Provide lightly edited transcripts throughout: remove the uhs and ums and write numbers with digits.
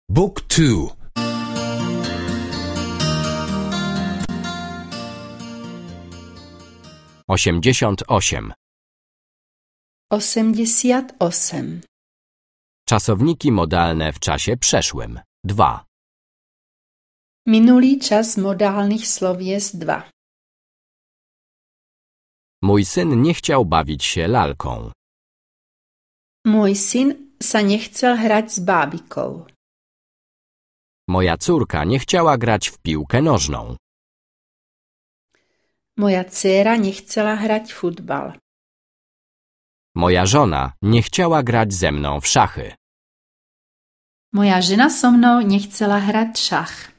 Book 2. 88. 88. Czasowniki modalne w czasie przeszłym. 2. Minulý čas modálnych slov jest 2. Mój syn nie chciał bawić się lalką. Môj syn sa nechcel hrať s bábikou. Moja córka nie chciała grać w piłkę nożną. Moja dcéra nechcela hrať futbal. Moja żona nie chciała grać ze mną w szachy. Moja žena so mnou nechcela hrať šach.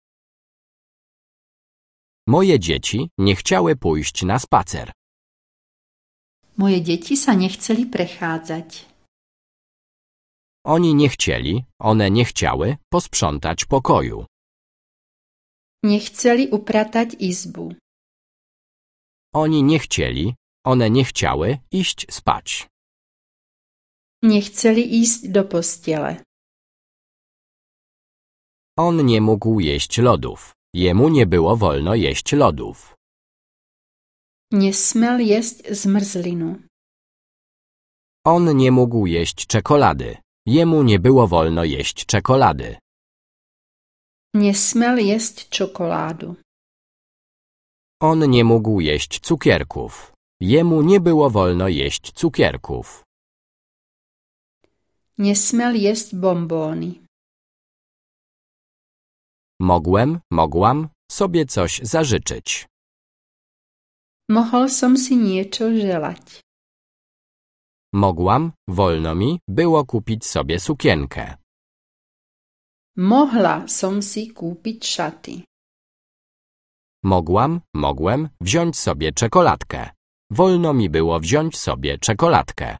Moje dzieci nie chciały pójść na spacer. Moje deti sa nechceli prechádzať. Oni nie chcieli, one nie chciały posprzątać pokoju. Nechceli upratať izbu. Oni nie chcieli, one nie chciały iść spać. Nechceli ísť do postele. On nie mógł jeść lodów. Jemu nie było wolno jeść lodów. Nesmel jesť zmrzlinu. On nie mógł jeść czekolady. Jemu nie było wolno jeść czekolady. Nesmel jesť čokoládu. On nie mógł jeść cukierków. Jemu nie było wolno jeść cukierków. Nesmel jesť bombóny. Mogłam sobie coś zażyczyć. Mohol som si niečo želať. Wolno mi było kupić sobie sukienkę. Mohla som si kúpiť šaty. Mogłem wziąć sobie czekoladkę. Wolno mi było wziąć sobie czekoladkę.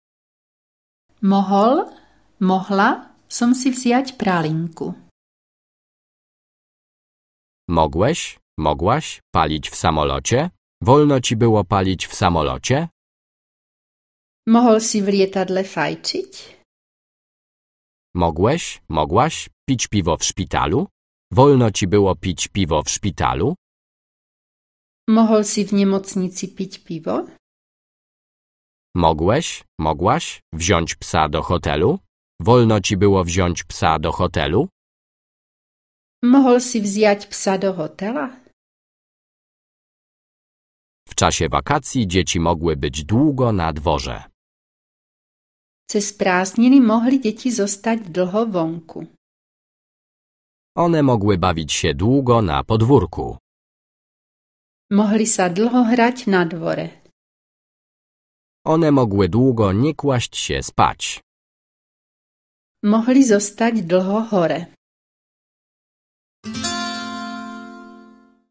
Mohla som si vziať pralinku. Mogłaś palić w samolocie? Wolno ci było palić w samolocie? Mohol si v lietadle fajčiť? Mogłaś pić piwo w szpitalu? Wolno ci było pić piwo w szpitalu? Mohol si v nemocnici piť pivo? Mogłaś wziąć psa do hotelu? Wolno ci było wziąć psa do hotelu? Mohol si vziať psa do hotela? W czasie wakacji dzieci mogły być długo na dworze. Cez prázdniny mohli deti zostať dlho vonku. One mogły bawić się długo na podwórku. Mohli sa dlho hrať na dvore. One mogły długo nie kłaść się spać. Mohli zostať dlho hore.